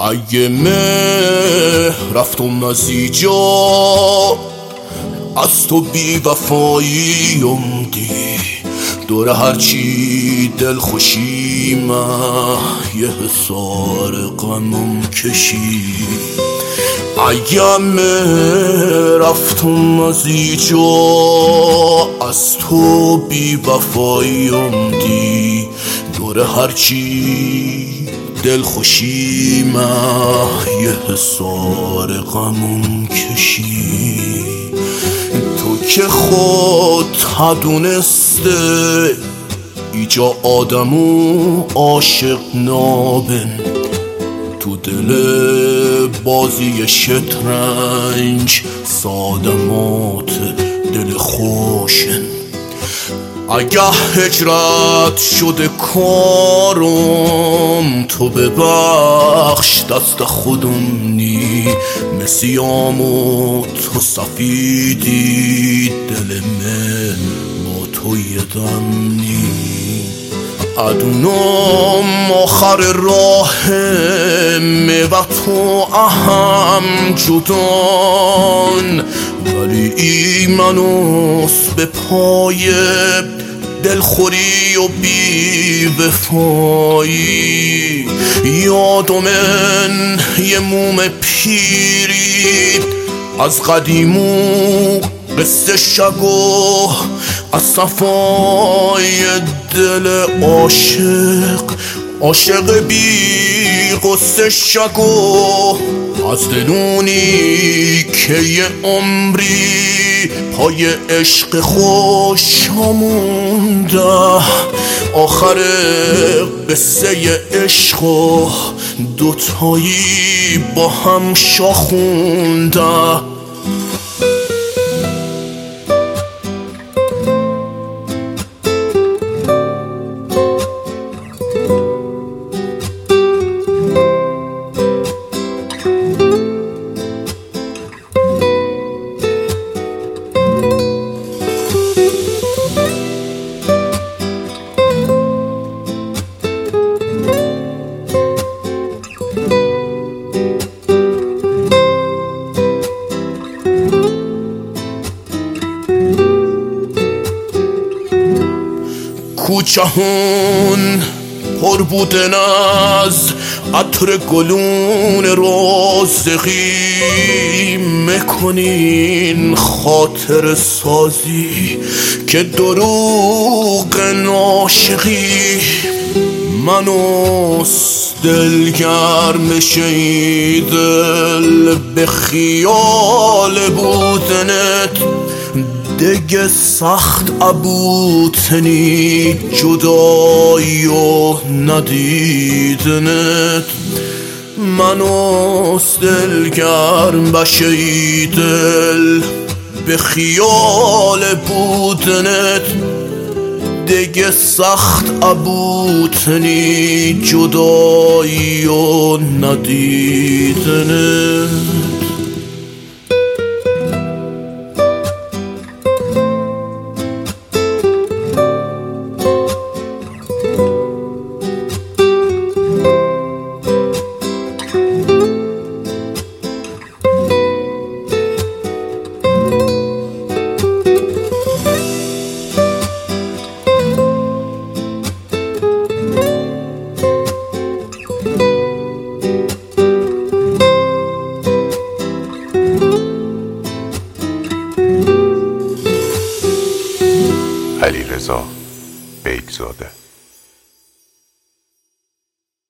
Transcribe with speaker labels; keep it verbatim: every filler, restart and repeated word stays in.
Speaker 1: اگه مه رفتم از ایجا، از تو بی وفاییم دی، دور هرچی دل خوشیم یه حسار غمم کشی. اگه مه رفتم از ایجا، از تو بی وفاییم دی، دور هرچی دل خوشیم یه حسار غمم کشی. تو که خود هدونسته ایجا آدمو عاشق نابن، تو دل بازی شطرنج صادمات دل خوشن. اگه هجرت شده کارم، تو ببخش دست خودم نی، مسیام و تو سفیدی، دل من با تو یه دم نی. ادونم آخر راه و تو اهم جدان، ولی ایمانوس به پای دلخوری و بی وفایی. یادم یه موم پیری از قدیمو قصه شگو، از صفای دل عاشق، عاشق بی قصه شگو، از دلونی که یه عمری پای عشق خوش مونده. آخر قصه عشق و دوتایی با هم شاخونده. کوچهون پر بودن از عطر گلون رازقی، میکنین خاطر سازی که دروغ ناشقی. منوس دلگرم شیدل به خیال بودنت، دیگه سخت ابوتنی جدایی و ندیدنت. منوس دلگرم بشی دل به خیال بودنت، دیگه سخت ابوتنی جدایی و ندیدنت.
Speaker 2: علیرضا بیگزاده.